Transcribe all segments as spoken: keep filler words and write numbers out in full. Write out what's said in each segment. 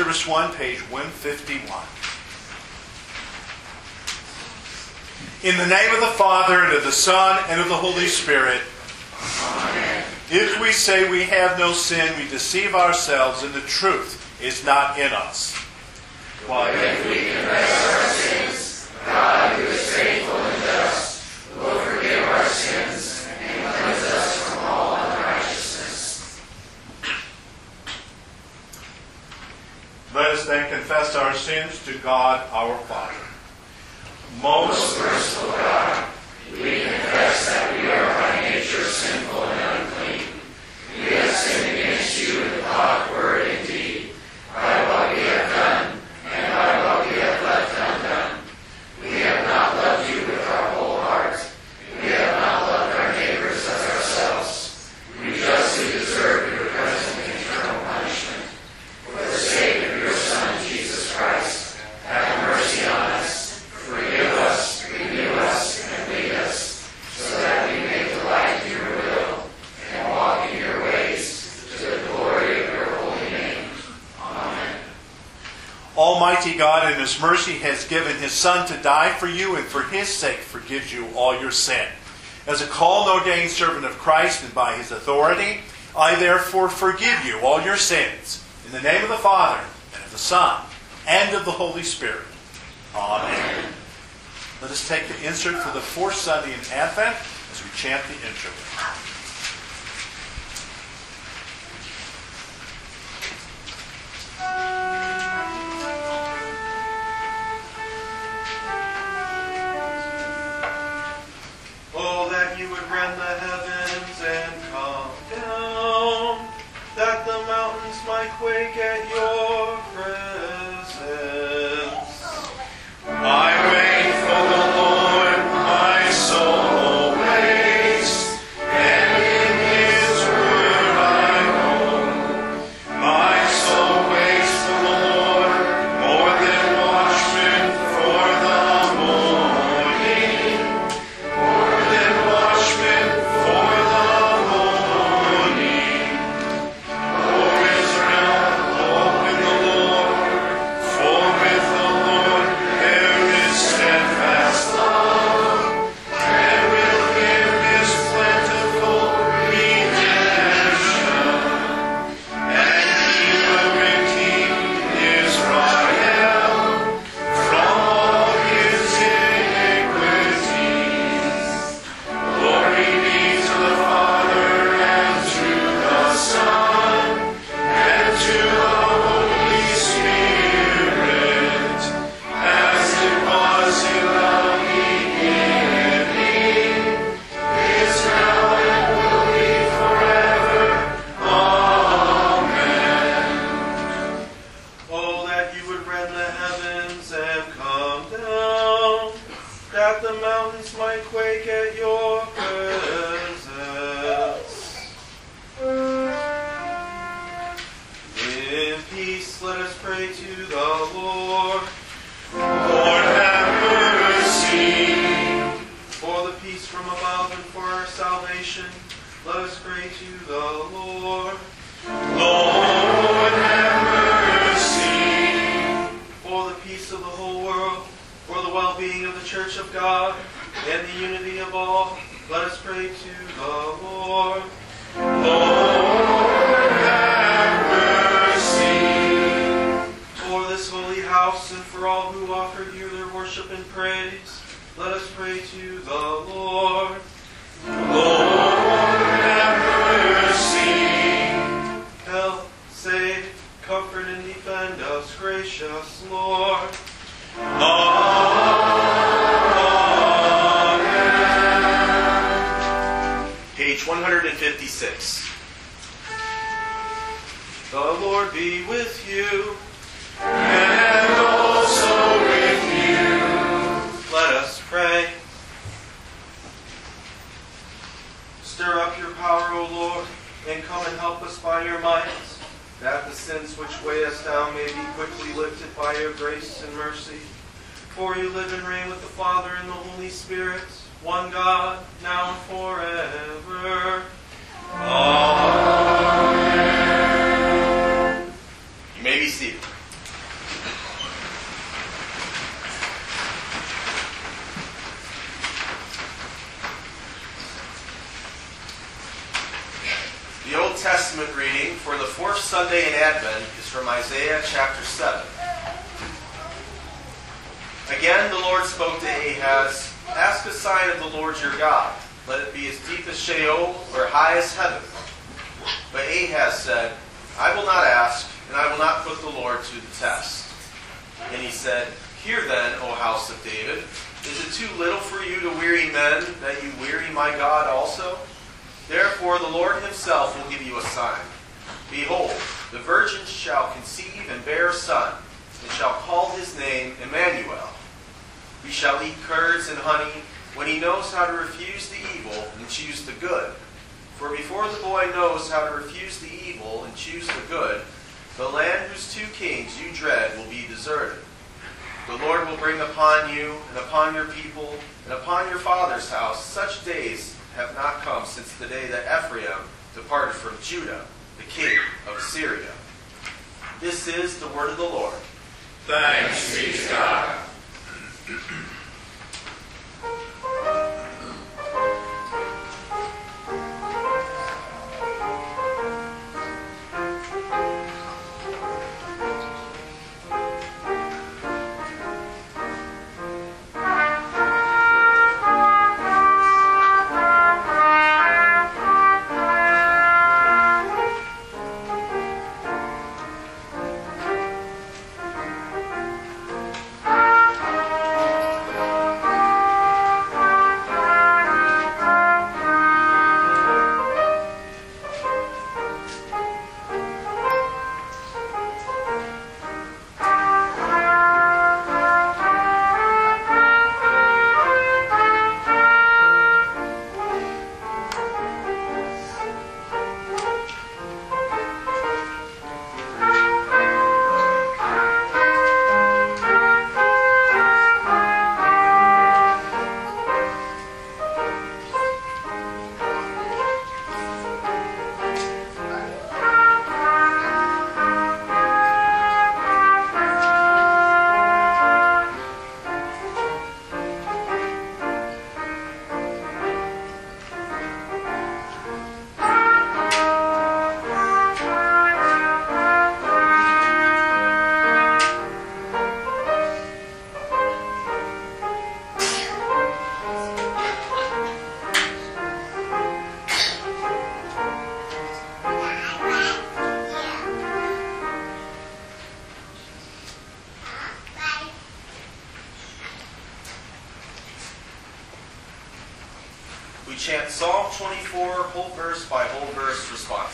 Service one, page one fifty-one. In the name of the Father, and of the Son, and of the Holy Spirit. Amen. If we say we have no sin, we deceive ourselves, and the truth is not in us. But if we confess our sins, God, who is faithful and just, will forgive our sins and cleanse us from all unrighteousness. Let us then confess our sins to God our Father. Most merciful God, we confess that we are by nature sinful and unclean. We have sinned against you in thought, word, and deed, by what we have done and by what we have left undone. We have not loved you with our whole heart. We have not loved our neighbors as ourselves. We justly deserve your present and eternal punishment. For the sake of your Son, Jesus Christ, have mercy on us. Forgive us, renew us, and lead us, so that we may delight in your will and walk in your ways, to the glory of your holy name. Amen. Almighty God in His mercy has given His Son to die for you, and for His sake forgives you all your sin. As a called and ordained servant of Christ and by His authority, I therefore forgive you all your sins. In the name of the Father, and of the Son, and of the Holy Spirit. Amen. Let us take the insert for the fourth Sunday in Advent as we chant the intro. Oh, that you would rend the heavens and come down, that the mountains might quake at your presence. I wait for the Lord, my soul waits, and in His word I hope. My soul waits for the Lord, more than watchmen for the morning, more than watchmen for the morning. O Israel, hope in the Lord, for with the Lord there is steadfast love, and with Him is plentiful redemption. And He will redeem Israel from all his iniquities. Glory be to the Father, and to the Son, and to the Holy Spirit, as it was in the beginning, is now, and will be forever. Amen. Oh, that you would rend the heavens and come down, that the mountains might quake at your presence. In peace, let us pray to the Lord. Lord, have mercy. For the peace from above and for our salvation, let us pray to the Lord. Lord, have mercy. For the peace of the whole world, for the well-being of the Church of God, and the unity of all, let us pray to the Lord. Lord, have mercy. For this holy house and for all who offer you their worship and praise, let us pray to the Lord. Lord, have mercy. Help, save, comfort, and defend us, gracious Lord. Amen. Page one fifty-six. The Lord be with you. And also with you. Let us pray. Stir up your power, O Lord, and come and help us by your might, that the sins which weigh us down may be quickly lifted by your grace and mercy. For you live and reign with the Father and the Holy Spirit, one God, now and forever. Amen. You may be seated. for the fourth Sunday in Advent is from Isaiah chapter seven. Again, the Lord spoke to Ahaz, "Ask a sign of the Lord your God. Let it be as deep as Sheol or high as heaven." But Ahaz said, "I will not ask, and I will not put the Lord to the test." And he said, "Hear then, O house of David, is it too little for you to weary men, that you weary my God also? Therefore the Lord himself will give you a sign. Behold, the virgin shall conceive and bear a son, and shall call his name Emmanuel. He shall eat curds and honey, when he knows how to refuse the evil and choose the good. For before the boy knows how to refuse the evil and choose the good, the land whose two kings you dread will be deserted. The Lord will bring upon you and upon your people and upon your father's house such days have not come since the day that Ephraim departed from Judah, the king of Assyria." This is the word of the Lord. Thanks be to God. We chant Psalm twenty-four, whole verse by whole verse response.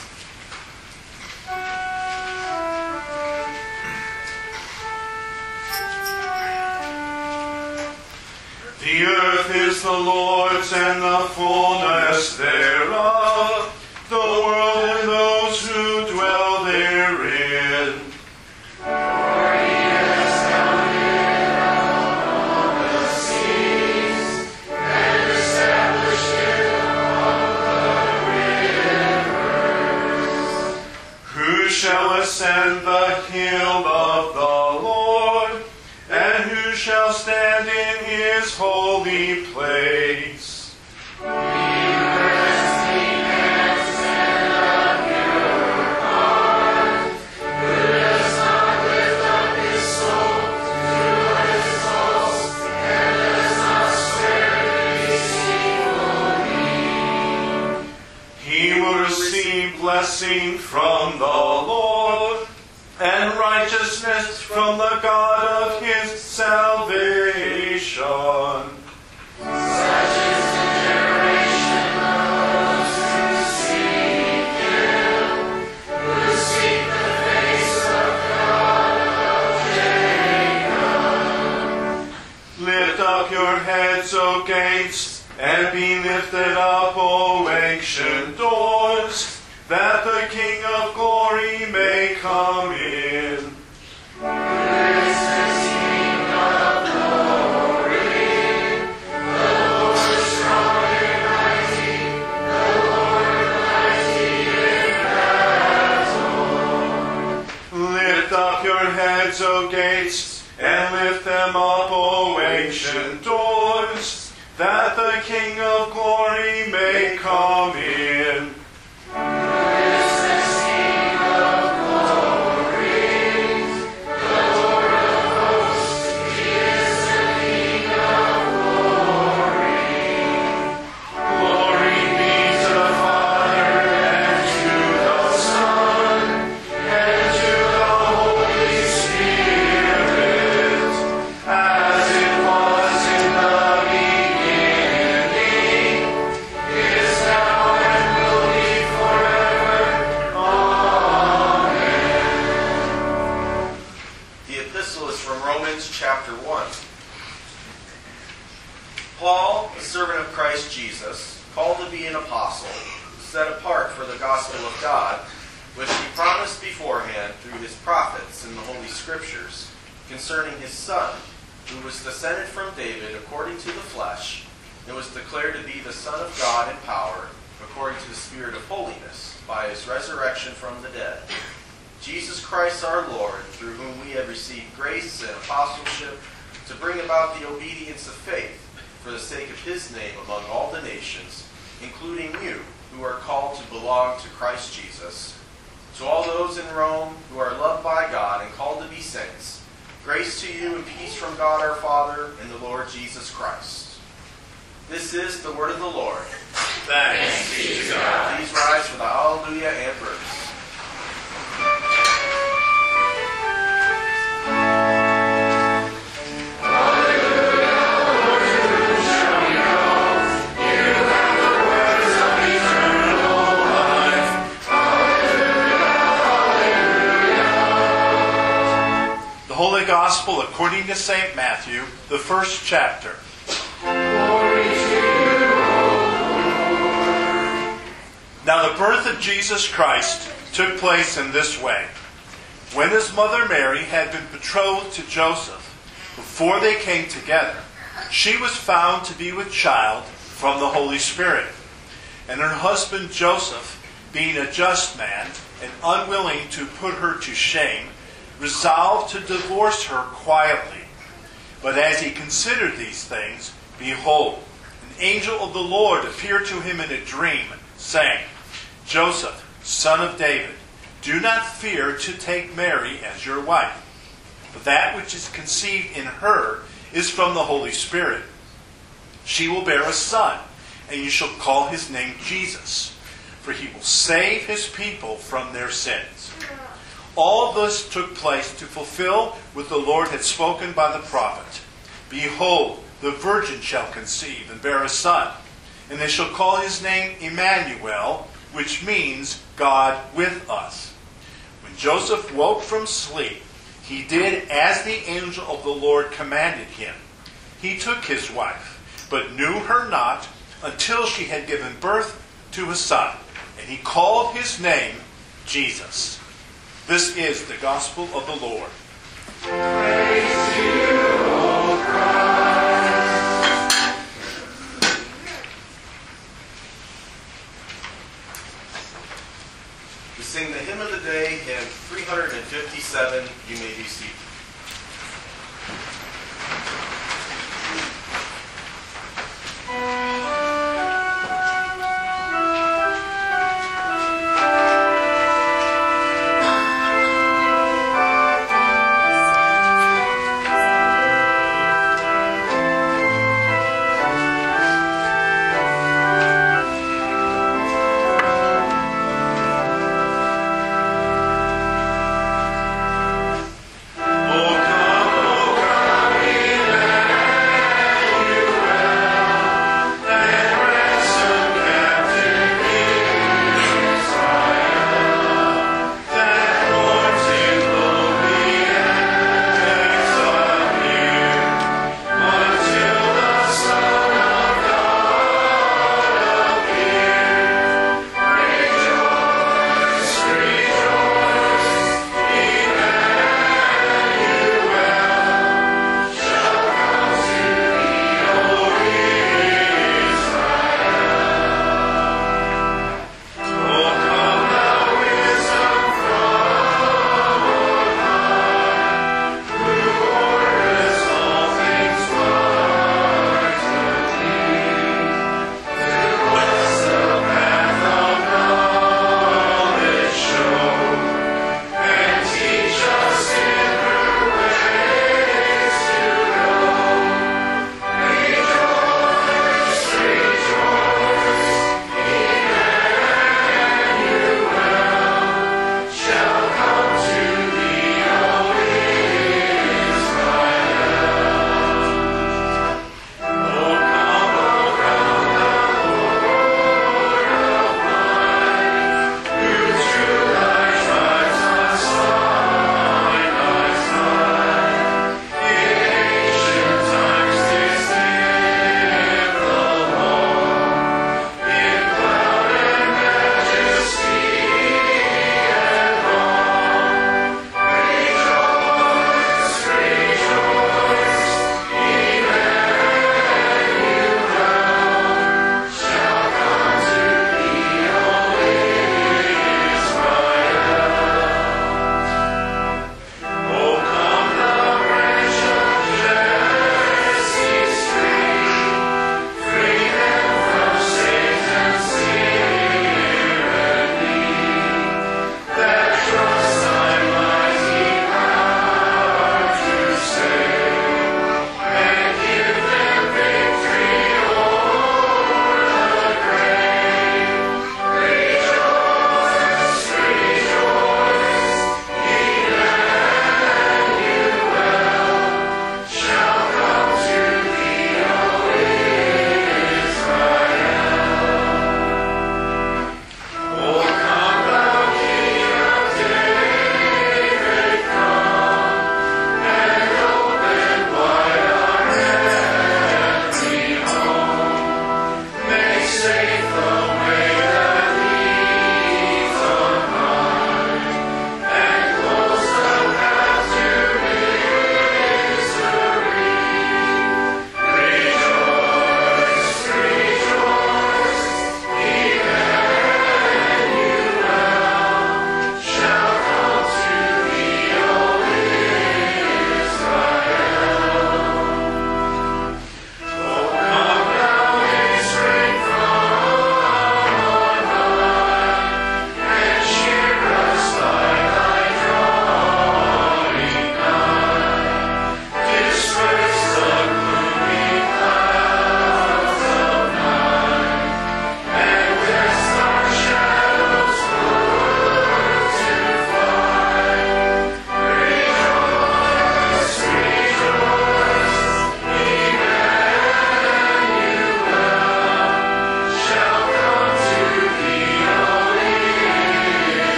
The earth is the Lord's and the fullness thereof, the world and those who dwell therein. Shall ascend the hill of the Lord, and who shall stand in his holy place? Blessing from the Lord, and righteousness from the God of his salvation. Such is the generation of those who seek him, who seek the face of God of Jacob. Lift up your heads, O gates, and be lifted up, O ancient doors, that the King of glory may come in. Praise the King of glory, the Lord strong and mighty, the Lord mighty in battle. Lift up your heads, O gates, and lift them up, O ancient doors, that the King of glory may come in. Praise the King from Romans chapter one. Paul, a servant of Christ Jesus, called to be an apostle, set apart for the gospel of God, which he promised beforehand through his prophets in the Holy Scriptures, concerning his Son, who was descended from David according to the flesh, and was declared to be the Son of God in power, according to the Spirit of holiness, by his resurrection from the dead. Jesus Christ our Lord, through whom we have received grace and apostleship to bring about the obedience of faith for the sake of his name among all the nations, including you, who are called to belong to Christ Jesus. To all those in Rome who are loved by God and called to be saints, grace to you and peace from God our Father and the Lord Jesus Christ. This is the word of the Lord. Thanks be to God. Please rise for the Hallelujah and verse. Holy Gospel according to Saint Matthew, the first chapter. Glory to you, O Lord. Now the birth of Jesus Christ took place in this way. When his mother Mary had been betrothed to Joseph, before they came together, she was found to be with child from the Holy Spirit. And her husband Joseph, being a just man and unwilling to put her to shame, resolved to divorce her quietly. But as he considered these things, behold, an angel of the Lord appeared to him in a dream, saying, Joseph, son of David, do not fear to take Mary as your wife. For that which is conceived in her is from the Holy Spirit. She will bear a son, and you shall call his name Jesus, for he will save his people from their sins. All this took place to fulfill what the Lord had spoken by the prophet. Behold, the virgin shall conceive and bear a son, and they shall call his name Emmanuel, which means God with us. When Joseph woke from sleep, he did as the angel of the Lord commanded him. He took his wife, but knew her not until she had given birth to a son, and he called his name Jesus. This is the gospel of the Lord. Praise to you, O Christ. We sing the hymn of the day, hymn three hundred fifty-seven. You may be seated. Thank you.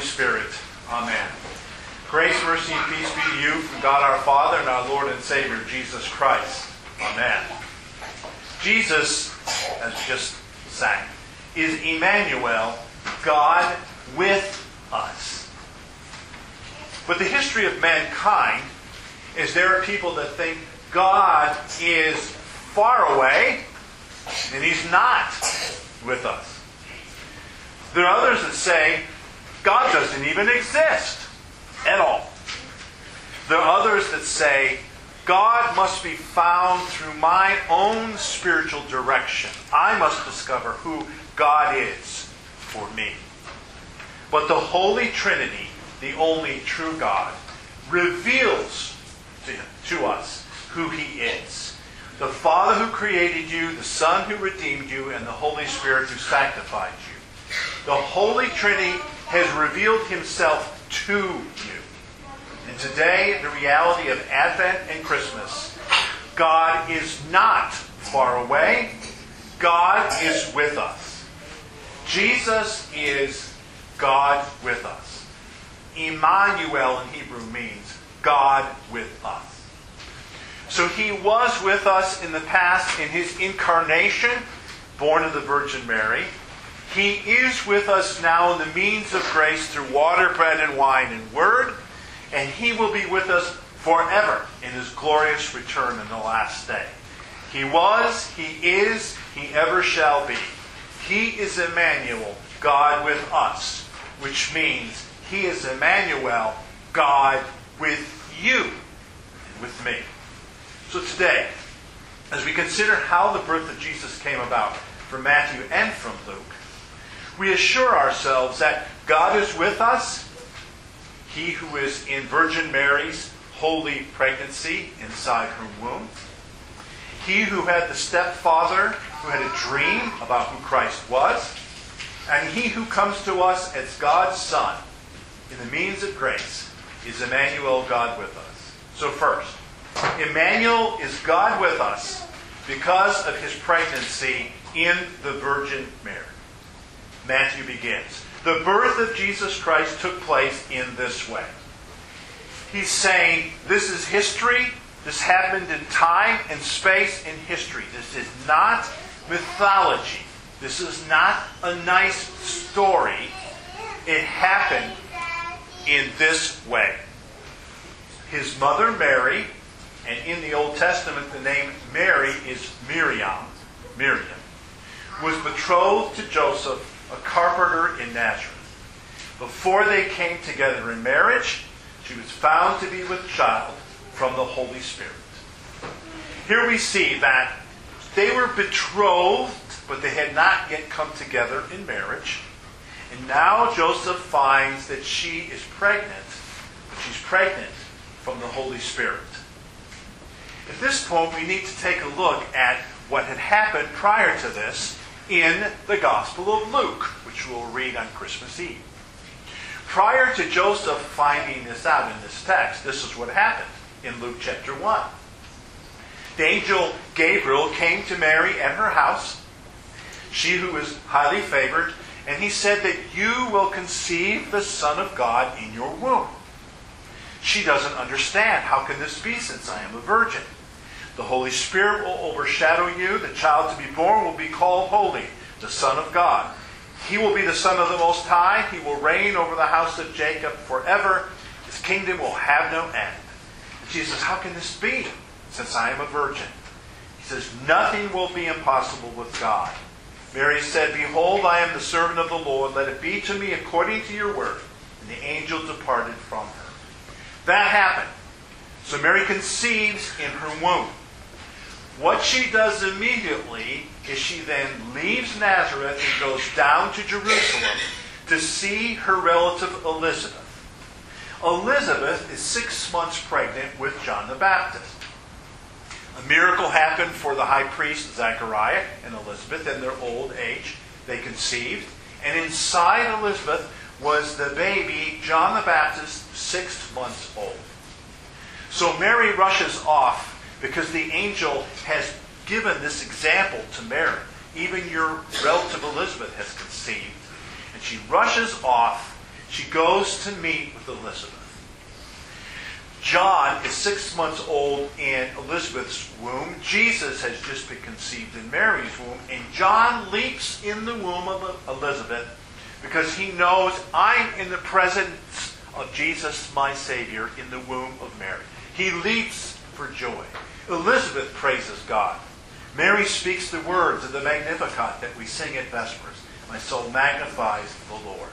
Spirit. Amen. Grace, mercy, and peace be to you from God our Father and our Lord and Savior, Jesus Christ. Amen. Jesus, as we just sang, is Emmanuel, God with us. But the history of mankind is there are people that think God is far away and He's not with us. There are others that say God doesn't even exist at all. There are others that say God must be found through my own spiritual direction. I must discover who God is for me. But the Holy Trinity, the only true God, reveals to, to us who He is. The Father who created you, the Son who redeemed you, and the Holy Spirit who sanctified you. The Holy Trinity has revealed Himself to you. And today, the reality of Advent and Christmas, God is not far away. God is with us. Jesus is God with us. Emmanuel in Hebrew means God with us. So He was with us in the past in His incarnation, born of the Virgin Mary. He is with us now in the means of grace through water, bread, and wine and word. And He will be with us forever in His glorious return in the last day. He was, He is, He ever shall be. He is Emmanuel, God with us, which means He is Emmanuel, God with you and with me. So today, as we consider how the birth of Jesus came about from Matthew and from Luke, we assure ourselves that God is with us. He who is in Virgin Mary's holy pregnancy inside her womb. He who had the stepfather who had a dream about who Christ was. And He who comes to us as God's Son in the means of grace is Emmanuel, God with us. So first, Emmanuel is God with us because of His pregnancy in the Virgin Mary. Matthew begins. The birth of Jesus Christ took place in this way. He's saying this is history. This happened in time and space in history. This is not mythology. This is not a nice story. It happened in this way. His mother Mary, and in the Old Testament the name Mary is Miriam, Miriam, was betrothed to Joseph, a carpenter in Nazareth. Before they came together in marriage, she was found to be with child from the Holy Spirit. Here we see that they were betrothed, but they had not yet come together in marriage. And now Joseph finds that she is pregnant, but she's pregnant from the Holy Spirit. At this point, we need to take a look at what had happened prior to this in the Gospel of Luke, which we'll read on Christmas Eve. Prior to Joseph finding this out in this text, this is what happened in Luke chapter one. The angel Gabriel came to Mary at her house, she who is highly favored, and he said that you will conceive the Son of God in your womb. She doesn't understand. How can this be since I am a virgin? The Holy Spirit will overshadow you. The child to be born will be called Holy, the Son of God. He will be the Son of the Most High. He will reign over the house of Jacob forever. His kingdom will have no end. And Jesus says, how can this be since I am a virgin? He says, nothing will be impossible with God. Mary said, behold, I am the servant of the Lord. Let it be to me according to your word. And the angel departed from her. That happened. So Mary conceives in her womb. What she does immediately is she then leaves Nazareth and goes down to Jerusalem to see her relative Elizabeth. Elizabeth is six months pregnant with John the Baptist. A miracle happened for the high priest Zechariah and Elizabeth in their old age. They conceived. And inside Elizabeth was the baby, John the Baptist, six months old. So Mary rushes off because the angel has given this example to Mary. Even your relative Elizabeth has conceived. And she rushes off. she goes to meet with Elizabeth. John is six months old in Elizabeth's womb. Jesus has just been conceived in Mary's womb. And John leaps in the womb of Elizabeth because he knows, I'm in the presence of Jesus, my Savior, in the womb of Mary. He leaps for joy. Elizabeth praises God. Mary speaks the words of the Magnificat that we sing at Vespers. My soul magnifies the Lord.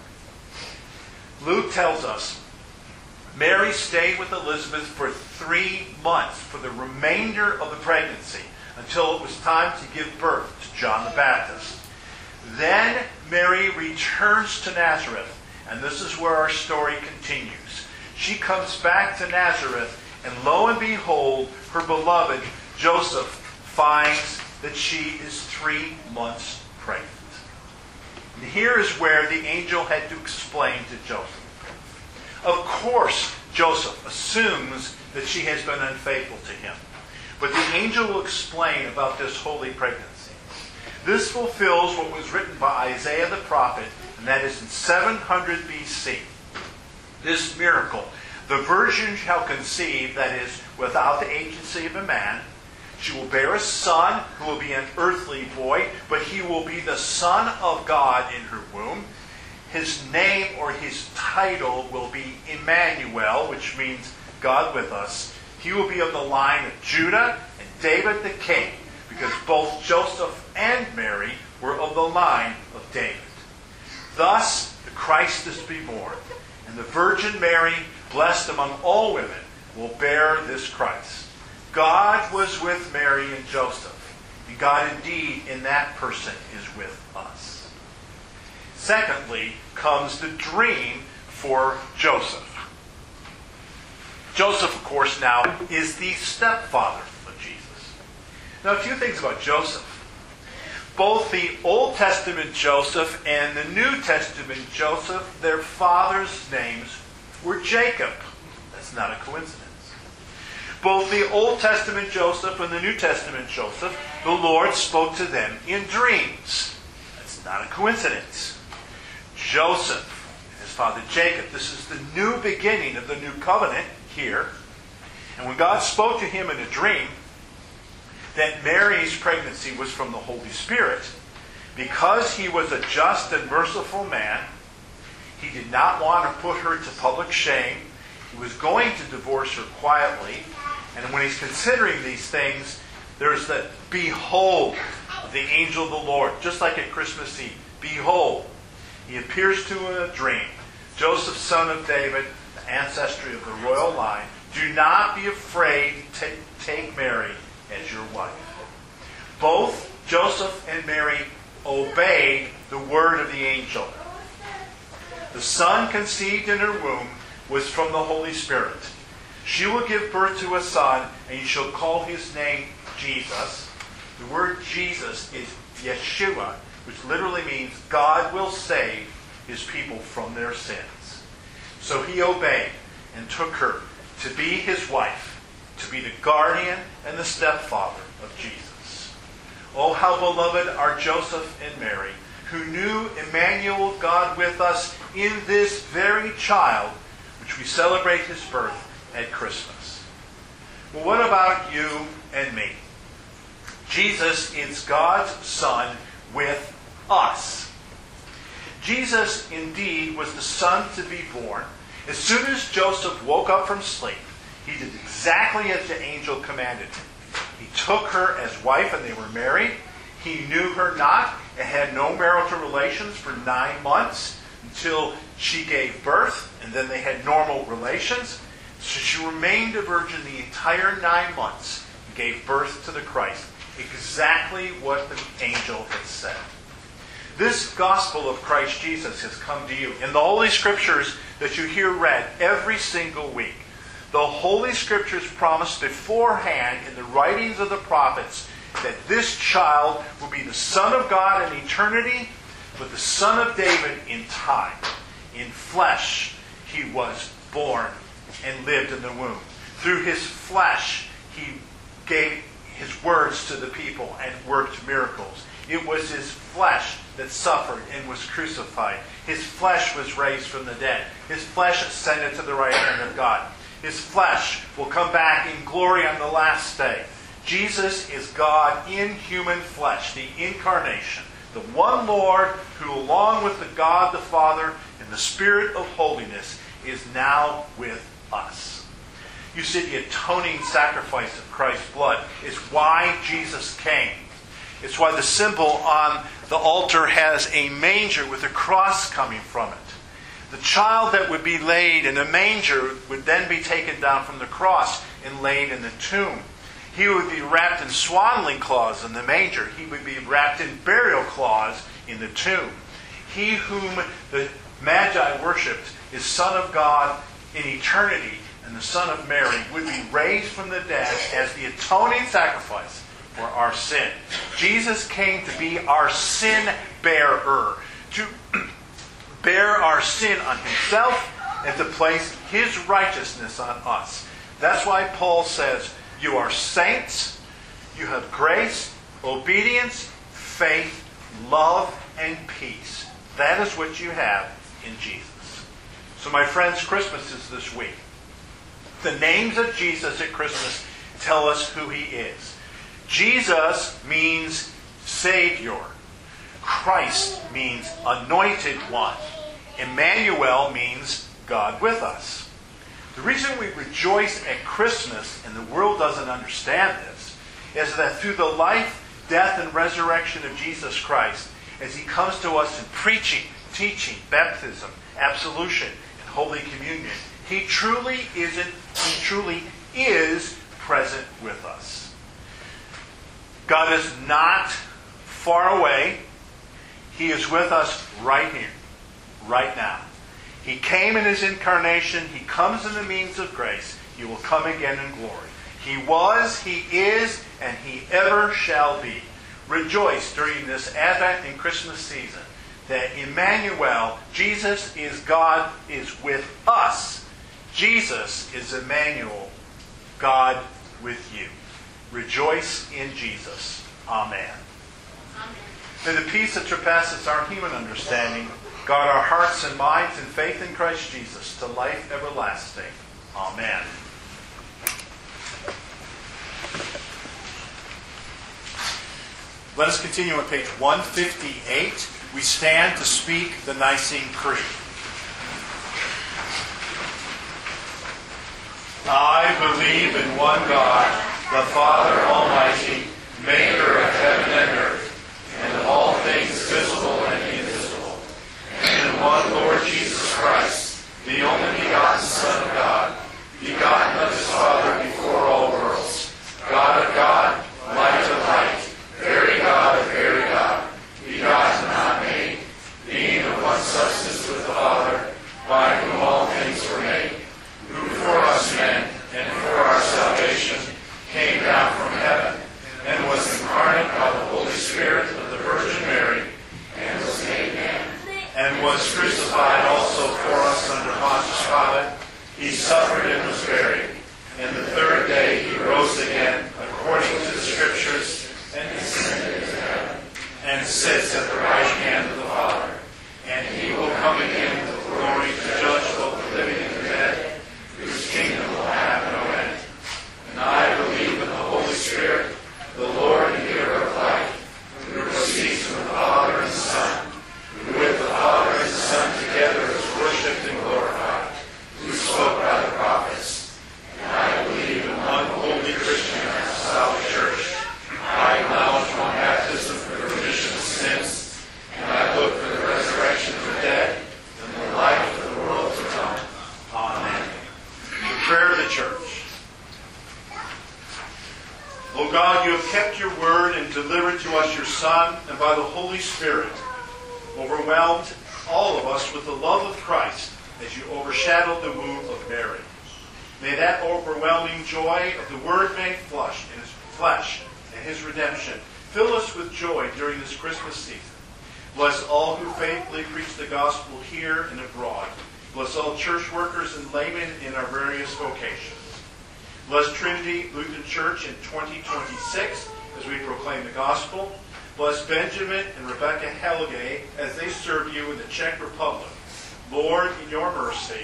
Luke tells us Mary stayed with Elizabeth for three months, for the remainder of the pregnancy, until it was time to give birth to John the Baptist. Then Mary returns to Nazareth, and this is where our story continues. She comes back to Nazareth, and lo and behold, her beloved Joseph finds that she is three months pregnant. And here is where the angel had to explain to Joseph. Of course, Joseph assumes that she has been unfaithful to him. But the angel will explain about this holy pregnancy. This fulfills what was written by Isaiah the prophet, and that is in seven hundred B C. This miracle, the virgin shall conceive, that is, without the agency of a man. She will bear a son who will be an earthly boy, but he will be the Son of God in her womb. His name or his title will be Emmanuel, which means God with us. He will be of the line of Judah and David the king, because both Joseph and Mary were of the line of David. Thus, the Christ is to be born, and the Virgin Mary, blessed among all women, will bear this Christ. God was with Mary and Joseph, and God indeed in that person is with us. Secondly, comes the dream for Joseph. Joseph, of course, now is the stepfather of Jesus. Now, a few things about Joseph. Both the Old Testament Joseph and the New Testament Joseph, their fathers' names were Jacob. That's not a coincidence. Both the Old Testament Joseph and the New Testament Joseph, the Lord spoke to them in dreams. That's not a coincidence. Joseph and his father Jacob, this is the new beginning of the new covenant here. And when God spoke to him in a dream that Mary's pregnancy was from the Holy Spirit, because he was a just and merciful man, he did not want to put her to public shame. He was going to divorce her quietly. And when he's considering these things, there's the behold of the angel of the Lord, just like at Christmas Eve. Behold, he appears to him in a dream. Joseph, son of David, the ancestry of the royal line, do not be afraid to take Mary as your wife. Both Joseph and Mary obeyed the word of the angel. The son conceived in her womb was from the Holy Spirit. She will give birth to a son, and you shall call his name Jesus. The word Jesus is Yeshua, which literally means God will save his people from their sins. So he obeyed and took her to be his wife, to be the guardian and the stepfather of Jesus. Oh, how beloved are Joseph and Mary, who knew Emmanuel, God with us, in this very child, which we celebrate his birth at Christmas. Well, what about you and me? Jesus is God's Son with us. Jesus indeed was the Son to be born. As soon as Joseph woke up from sleep, he did exactly as the angel commanded him. He took her as wife, and they were married. He knew her not and had no marital relations for nine months until she gave birth, and then they had normal relations. So she remained a virgin the entire nine months and gave birth to the Christ. Exactly what the angel had said. This gospel of Christ Jesus has come to you in the Holy Scriptures that you hear read every single week. The Holy Scriptures promised beforehand in the writings of the prophets that this child will be the Son of God in eternity, but the Son of David in time. In flesh, he was born and lived in the womb. Through his flesh, he gave his words to the people and worked miracles. It was his flesh that suffered and was crucified. His flesh was raised from the dead. His flesh ascended to the right hand of God. His flesh will come back in glory on the last day. Jesus is God in human flesh, the incarnation, the one Lord who, along with the God the Father and the Spirit of holiness, is now with us. You see, the atoning sacrifice of Christ's blood is why Jesus came. It's why the symbol on the altar has a manger with a cross coming from it. The child that would be laid in a manger would then be taken down from the cross and laid in the tomb. He would be wrapped in swaddling cloths in the manger. He would be wrapped in burial cloths in the tomb. He whom the Magi worshipped is Son of God in eternity, and the Son of Mary would be raised from the dead as the atoning sacrifice for our sin. Jesus came to be our sin bearer, to bear our sin on himself and to place his righteousness on us. That's why Paul says, you are saints, you have grace, obedience, faith, love, and peace. That is what you have in Jesus. So my friends, Christmas is this week. The names of Jesus at Christmas tell us who he is. Jesus means Savior. Christ means Anointed One. Emmanuel means God with us. The reason we rejoice at Christmas, and the world doesn't understand this, is that through the life, death, and resurrection of Jesus Christ, as he comes to us in preaching, teaching, baptism, absolution, and Holy Communion, he truly isn't, he truly is present with us. God is not far away. He is with us right here, right now. He came in his incarnation. He comes in the means of grace. He will come again in glory. He was, he is, and he ever shall be. Rejoice during this Advent and Christmas season that Emmanuel, Jesus is God, is with us. Jesus is Emmanuel, God with you. Rejoice in Jesus. Amen. Amen. May the peace that surpasses our human understanding guard our hearts and minds in faith in Christ Jesus to life everlasting. Amen. Let us continue on page one fifty-eight. We stand to speak the Nicene Creed. I believe in one God, the Father Almighty, maker of heaven and earth, and of all things visible and invisible, and in one Lord Jesus Christ, the only begotten Son of God, begotten of his Father before all worlds, God of God, light of light, very God of very God, begotten, not made, being of one substance with the Father, by whom all things were made, who for us men and for our salvation came down from heaven, and was incarnate by the Holy Spirit of the Virgin Mary, and was made man, and was crucified also for us under Pontius Pilate. He suffered and was buried, and the third day he rose again, according to the Scriptures, and ascended into heaven, and sits at the right hand of the Father. And he will come again with glory to judge both the living and the dead, whose kingdom will have no end. And I believe in the Holy Spirit, the Lord and giver of life, who proceeds from the Father and the Son, who with the Father and the Son together is worshipped and glorified, who spoke by the prophets. And I believe in one holy Christian and apostolic church. I acknowledge one baptism for the remission of sins, and I look for the resurrection of the dead and the life of the world to come. Amen. The prayer of the church. O God, you have kept your word and delivered to us your Son, and by the Holy Spirit overwhelmed all of us with the love of Christ as you overshadowed the womb of Mary. May that overwhelming joy of the Word made flesh in his flesh and his redemption fill us with joy during this Christmas season. Bless all who faithfully preach the gospel here and abroad. Bless all church workers and laymen in our various vocations. Bless Trinity Lutheran Church in twenty twenty-six as we proclaim the gospel. Bless Benjamin and Rebecca Helge as they serve you in the Czech Republic. Lord, in your mercy.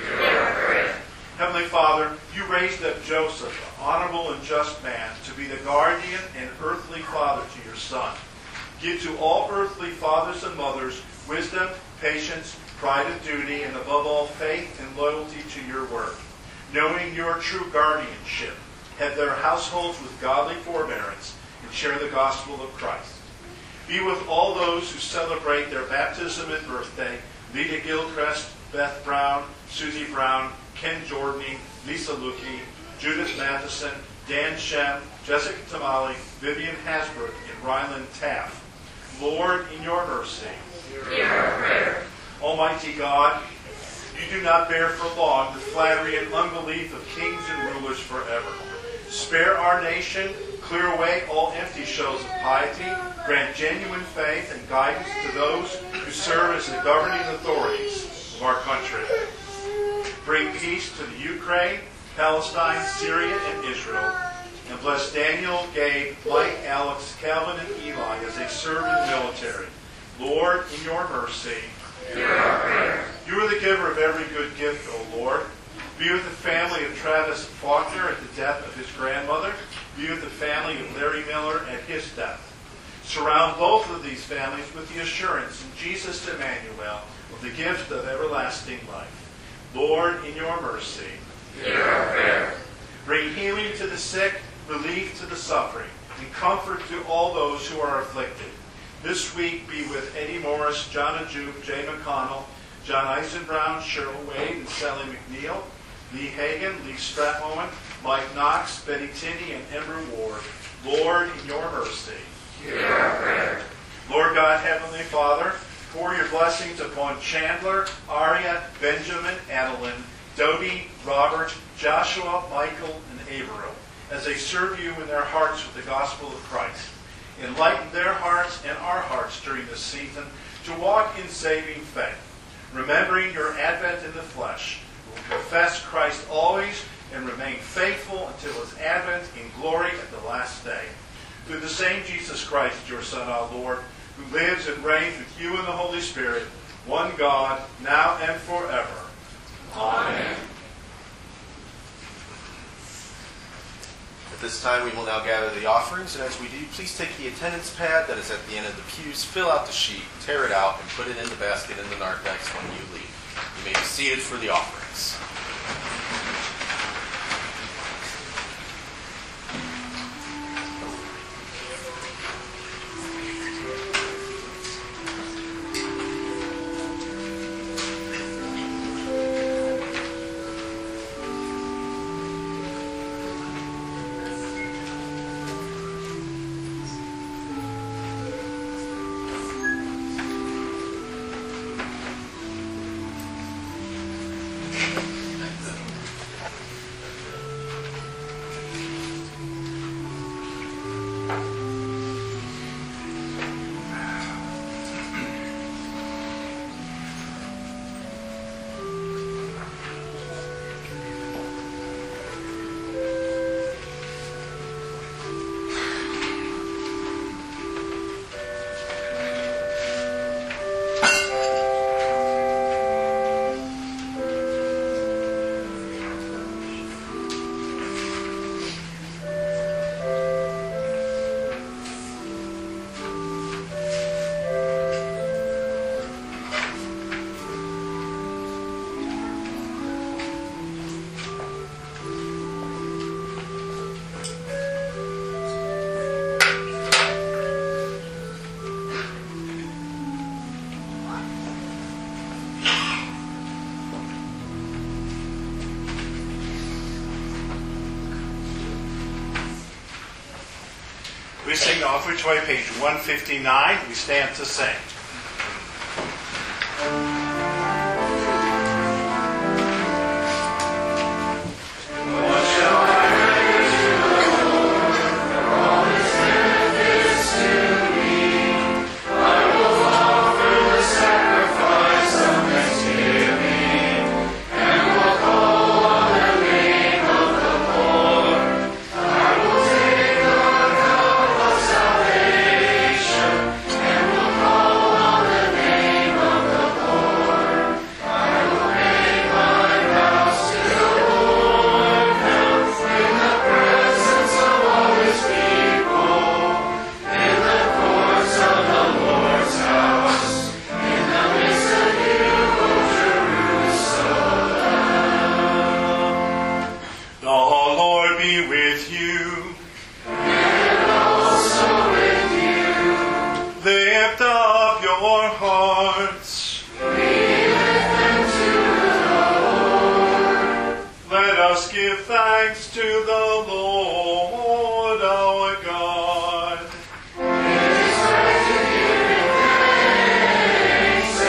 Heavenly Father, you raised up Joseph, an honorable and just man, to be the guardian and earthly father to your son. Give to all earthly fathers and mothers wisdom, patience, pride and duty, and above all faith and loyalty to your word. Knowing your true guardianship, head their households with godly forbearance and share the gospel of Christ. Be with all those who celebrate their baptism and birthday: Lita Gilchrist, Beth Brown, Susie Brown, Ken Jordany, Lisa Lukey, Judith Matheson, Dan Shem, Jessica Tamale, Vivian Hasbrook, and Ryland Taff. Lord, in your mercy. Hear our prayer. Almighty God, you do not bear for long the flattery and unbelief of kings and rulers forever. Spare our nation, clear away all empty shows of piety, grant genuine faith and guidance to those who serve as the governing authorities of our country. Bring peace to the Ukraine, Palestine, Syria, and Israel. And bless Daniel, Gabe, Mike, Alex, Calvin, and Eli as they serve in the military. Lord, in your mercy. Hear our prayer. You are the giver of every good gift, O Lord. Be with the family of Travis Faulkner at the death of his grandmother. Be with the family of Larry Miller at his death. Surround both of these families with the assurance in Jesus Emmanuel of the gift of everlasting life. Lord, in your mercy. Hear our prayer. Bring healing to the sick, relief to the suffering, and comfort to all those who are afflicted. This week be with Eddie Morris, John Ajup, Jay McConnell, John Eisenbrown, Cheryl Wade, and Sally McNeil, Lee Hagan, Lee Stratmoen, Mike Knox, Betty Tinney, and Ember Ward. Lord, in your mercy. Hear our prayer. Lord God, Heavenly Father, pour your blessings upon Chandler, Arya, Benjamin, Adeline, Dodie, Robert, Joshua, Michael, and Averill, as they serve you in their hearts with the gospel of Christ. Enlighten their hearts and our hearts during this season to walk in saving faith, remembering your advent in the flesh. We will confess Christ always and remain faithful until his advent in glory at the last day. Through the same Jesus Christ, your Son, our Lord, who lives and reigns with you in the Holy Spirit, one God, now and forever. Amen. At this time, we will now gather the offerings, and as we do, please take the attendance pad that is at the end of the pews, fill out the sheet, tear it out, and put it in the basket in the narthex when you leave. You may be seated for the offerings. We sing Offertory, page one fifty-nine. We stand to sing. Salvation. with you. And also with you. Lift up your hearts. We lift them to the Lord. Let us give thanks to the Lord our God. It is right to give Him thanks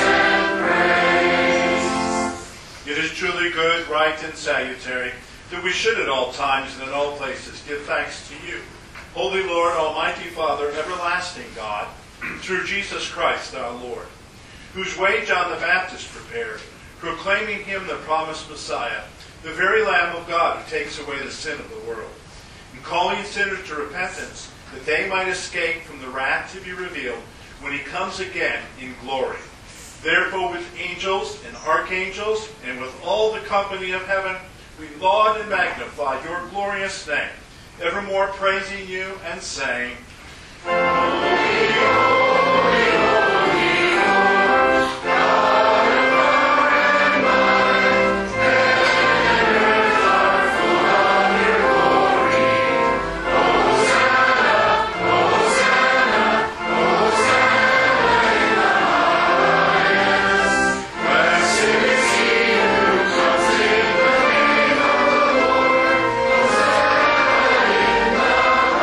and praise. It is truly good, right, and salutary that we should at all times and in all places give thanks to you, Holy Lord, Almighty Father, everlasting God, through Jesus Christ our Lord, whose way John the Baptist prepared, proclaiming him the promised Messiah, the very Lamb of God who takes away the sin of the world, and calling sinners to repentance, that they might escape from the wrath to be revealed when he comes again in glory. Therefore with angels and archangels and with all the company of heaven, we laud and magnify your glorious name, evermore praising you and saying, Holy, holy, holy, Lord, God of power and might, heaven and earth are full of your glory. Hosanna, Hosanna, Hosanna in the highest. Blessed is he who comes in the name of the Lord. Hosanna in the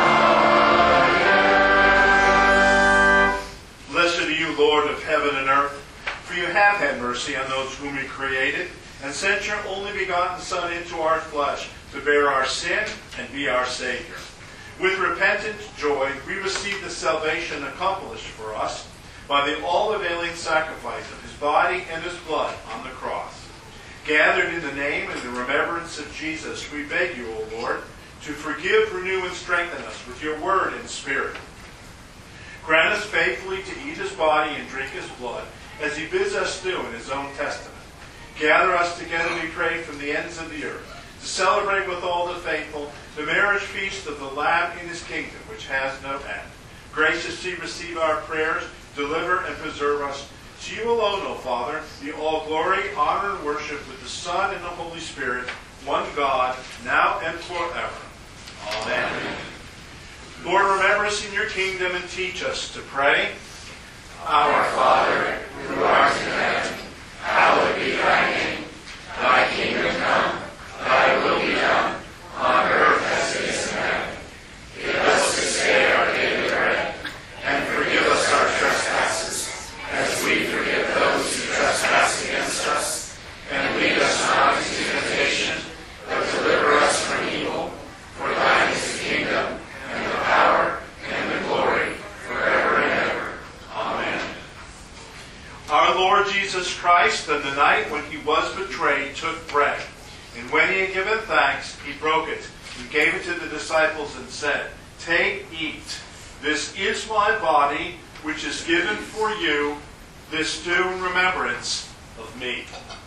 highest. Blessed are you, Lord of heaven and earth, for you have had mercy on those whom you created, and sent your only begotten Son into our flesh to bear our sin and be our Savior. With repentant joy, we receive the salvation accomplished for us by the all-availing sacrifice of his body and his blood on the cross. Gathered in the name and the remembrance of Jesus, we beg you, O Lord, to forgive, renew, and strengthen us with your word and spirit. Grant us faithfully to eat his body and drink his blood, as he bids us do in his own testament. Gather us together, we pray, from the ends of the earth, to celebrate with all the faithful the marriage feast of the Lamb in his kingdom, which has no end. Graciously receive our prayers, deliver and preserve us. To you alone, O Father, be all glory, honor, and worship with the Son and the Holy Spirit, one God, now and forever. Amen. Amen. Lord, remember us in your kingdom and teach us to pray. Our Father, who art in heaven, hallowed be thy name. Thy kingdom come, thy will be done, on earth as it is in heaven. Give us this day our daily bread, and forgive us our trespasses, as we forgive those who trespass against us. And lead us not into temptation, but deliver us from evil. For thine is the kingdom, and the power, and the glory, forever and ever. Amen. Our Lord Jesus Christ, on the night when he was betrayed, took bread. And when he had given thanks, he broke it and gave it to the disciples and said, Take, eat. This is my body, which is given for you. This do in remembrance of me.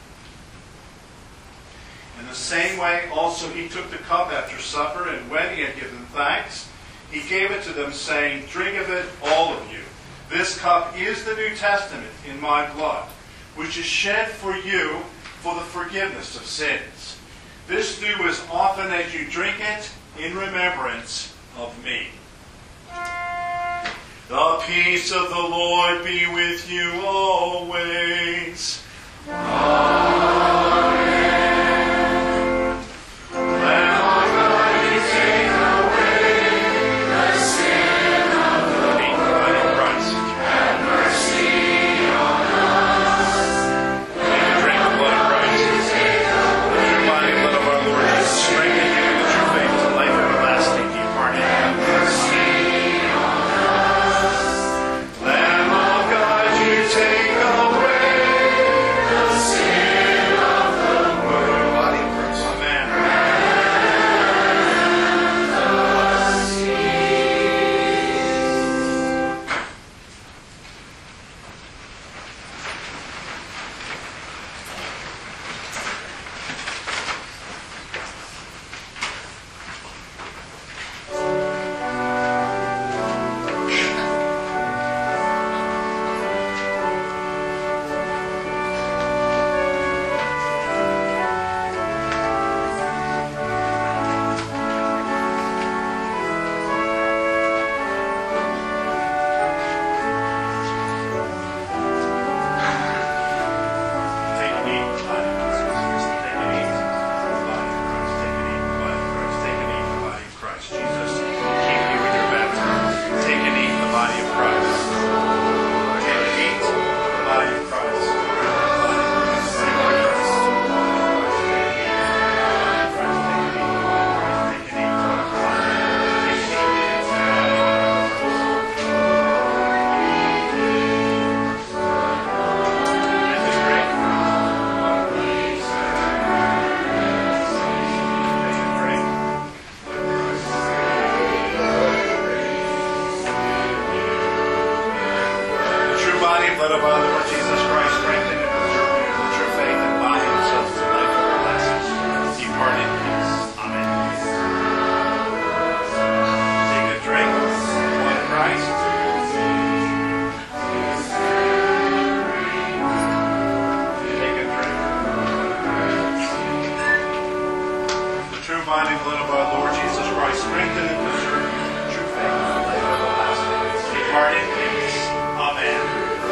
In the same way, also he took the cup after supper, and when he had given thanks, he gave it to them, saying, Drink of it, all of you. This cup is the New Testament in my blood, which is shed for you for the forgiveness of sins. This do as often as you drink it in remembrance of me. The peace of the Lord be with you always. Amen. Lamb of God, you take away the sin of the world. Christ. Have mercy on us. And drink the blood of Christ. With your body and blood of our Lord Jesus, strengthen you with your faith to life everlasting, deep pardon. Have mercy on us. Lamb of God, you take away the sin of body and blood of our Lord Jesus Christ, strengthen and preserve you in the true faith and life everlasting. Depart in peace. Amen.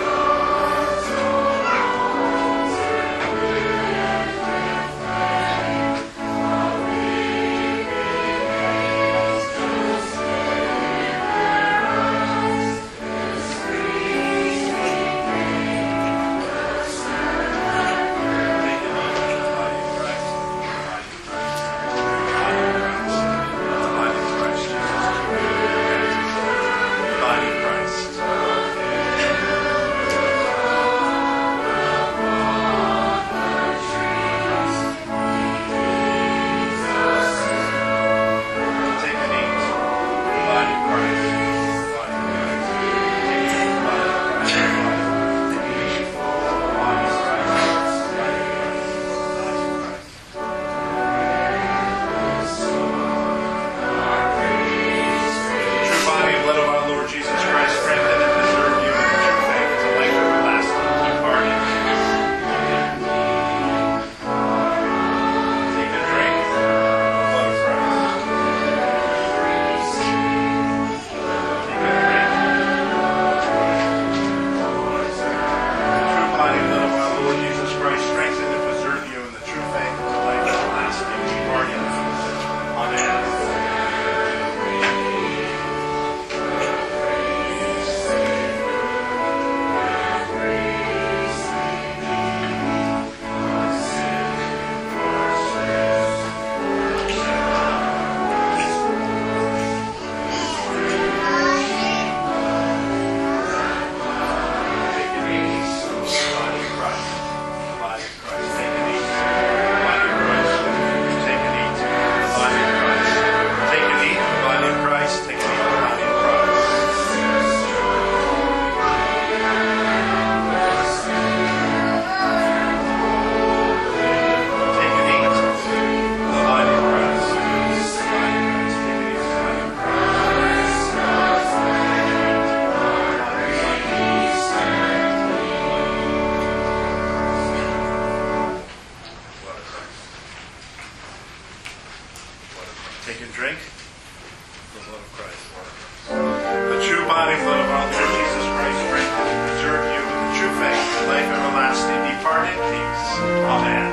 Take and drink the blood of Christ. The true body and blood of our Lord Jesus Christ, strengthen and preserve you in the true faith and life everlasting. Depart in peace. Amen.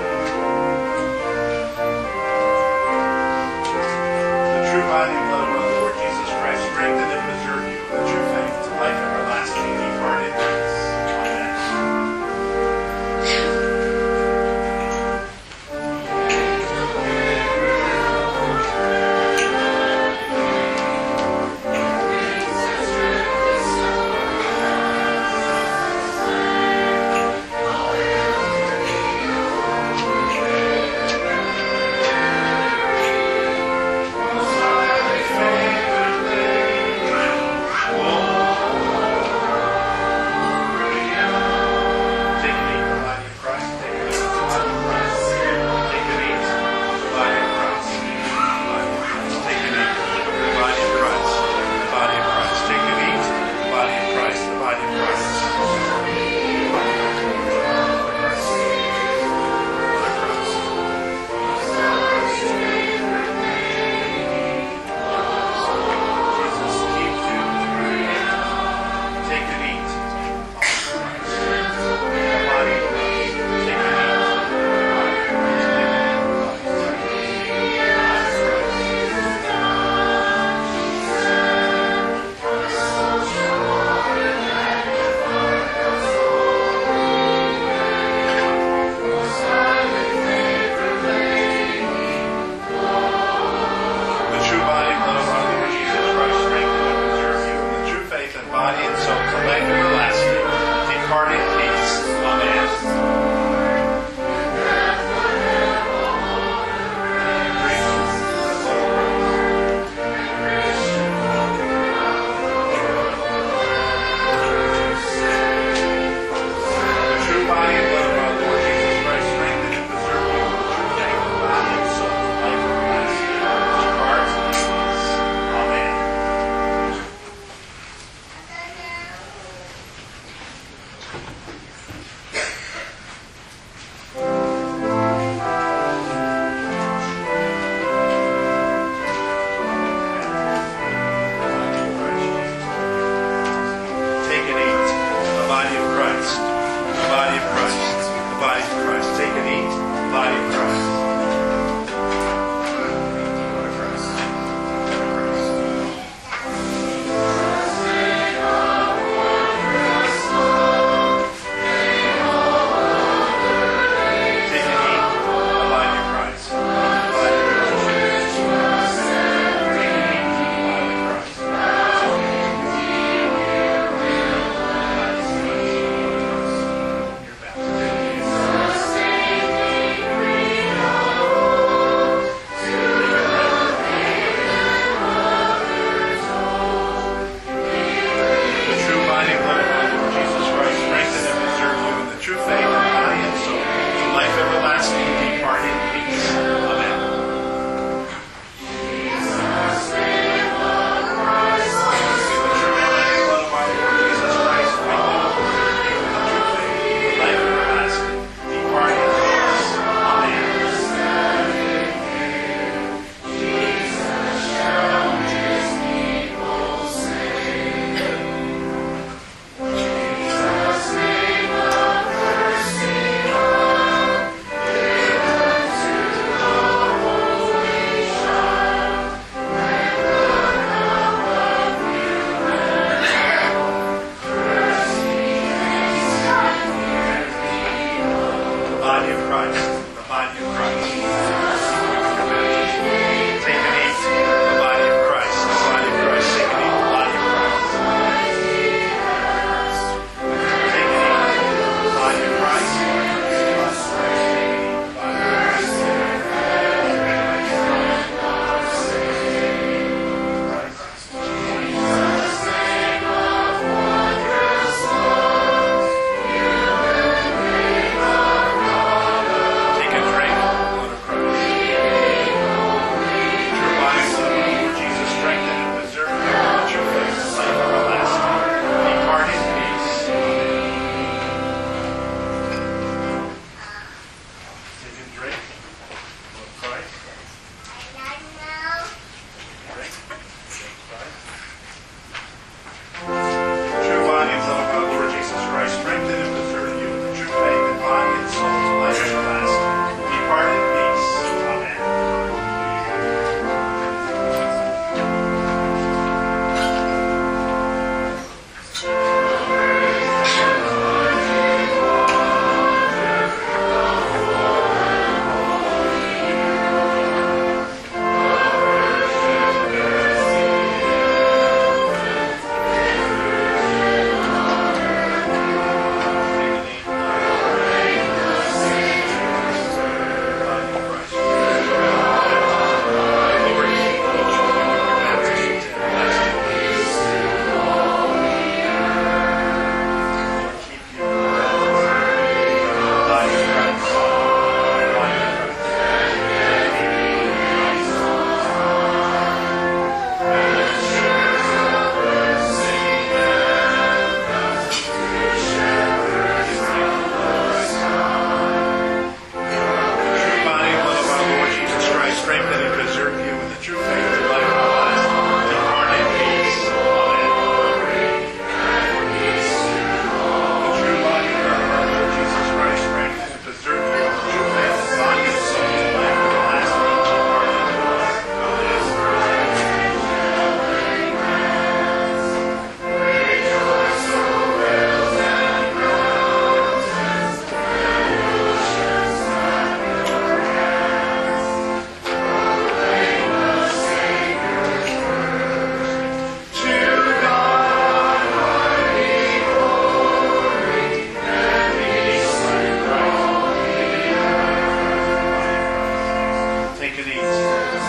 The true body and blood of our Lord Jesus Christ, strengthen and preserve you in the true faith and life everlasting. Depart in peace. Amen. Thank you.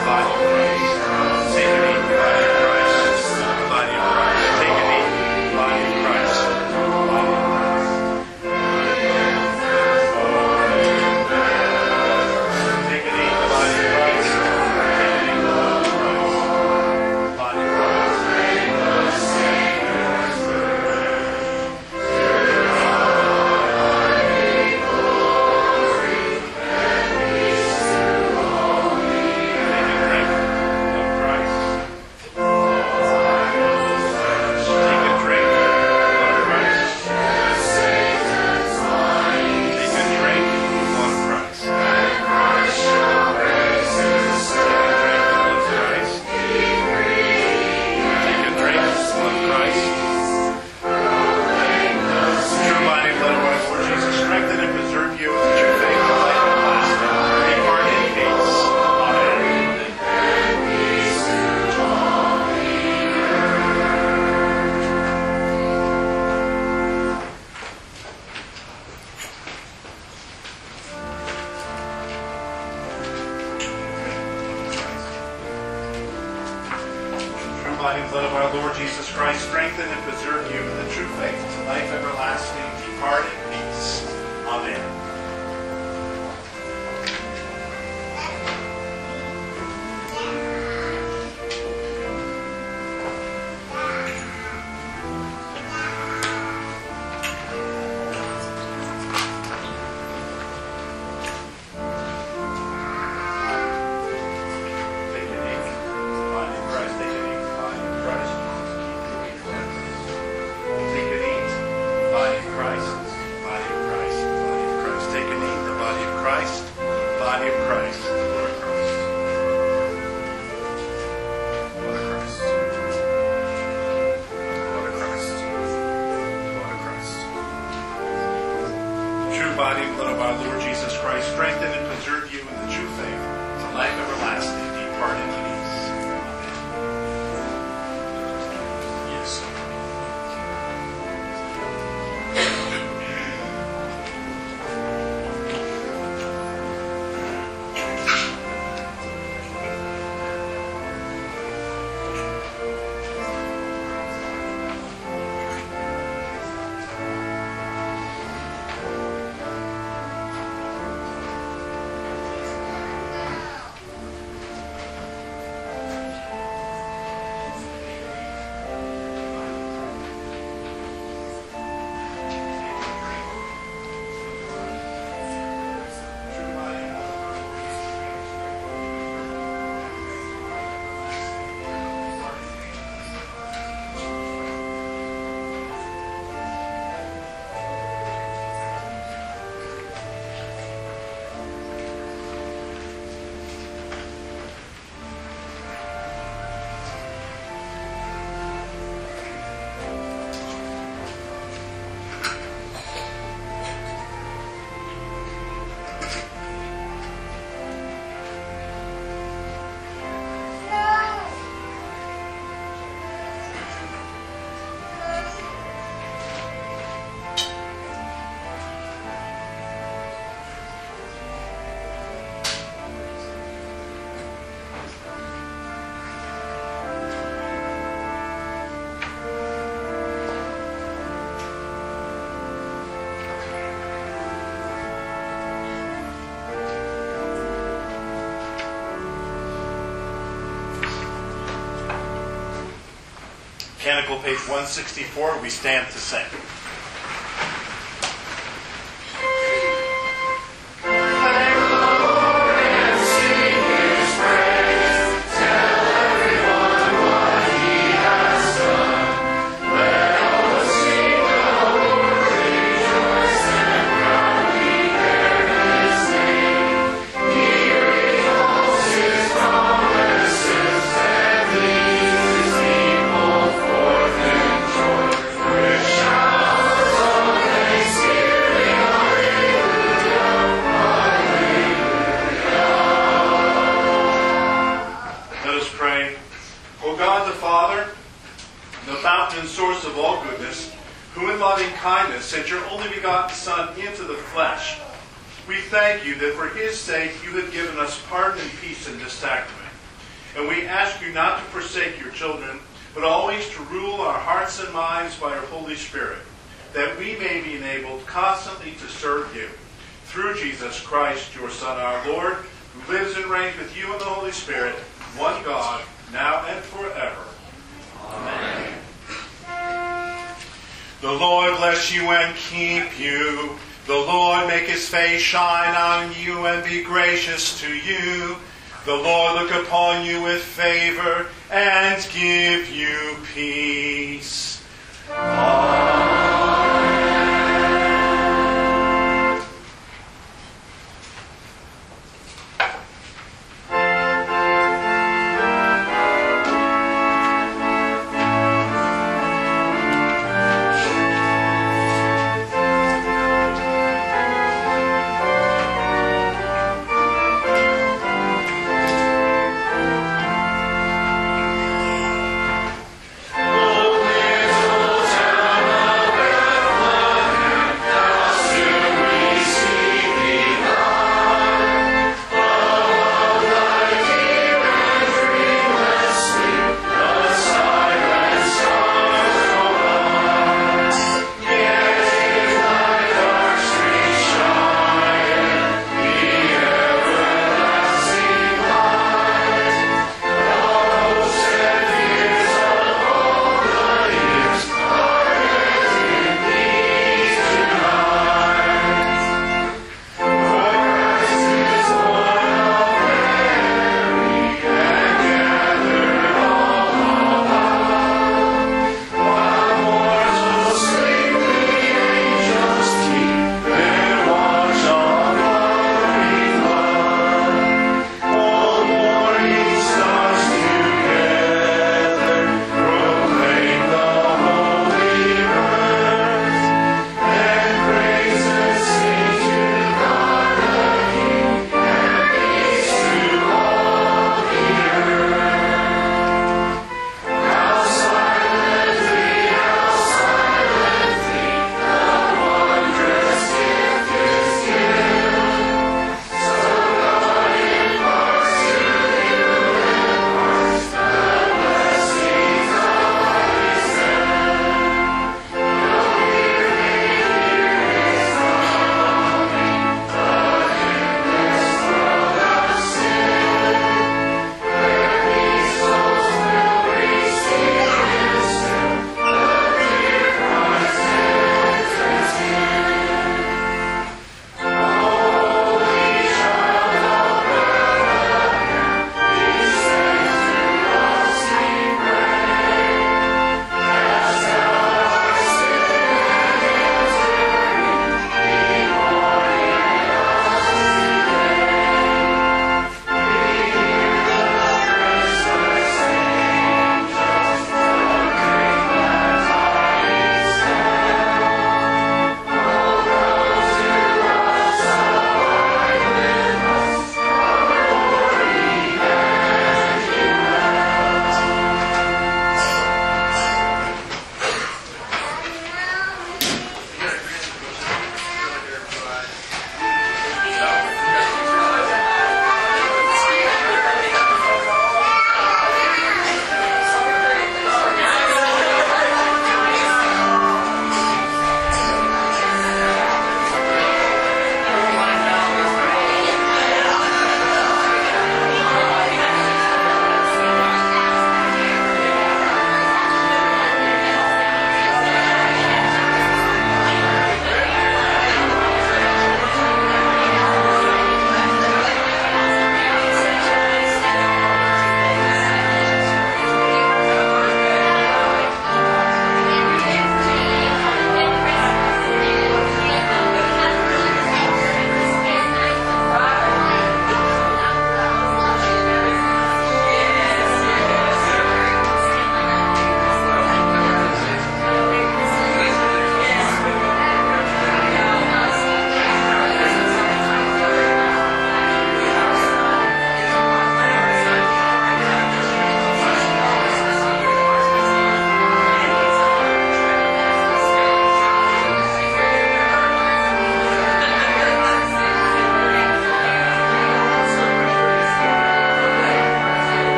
body and blood of our Lord Jesus Christ, strengthen and preserve you in the true faith to life everlasting. Depart in peace. Amen. Body and blood of our Lord Jesus Christ, strengthen and preserve you in the true faith to life everlasting. Depart in peace. Amen. Yes. Canticle page one sixty-four, we stand to sing. Sent your only begotten Son into the flesh. We thank you that for his sake you have given us pardon and peace in this sacrament. And we ask you not to forsake your children, but always to rule our hearts and minds by your Holy Spirit, that we may be enabled constantly to serve you. Through Jesus Christ, your Son, our Lord, who lives and reigns with you in the Holy Spirit, one God, now and forever. Amen. The Lord bless you and keep you. The Lord make his face shine on you and be gracious to you. The Lord look upon you with favor and give you peace. Amen.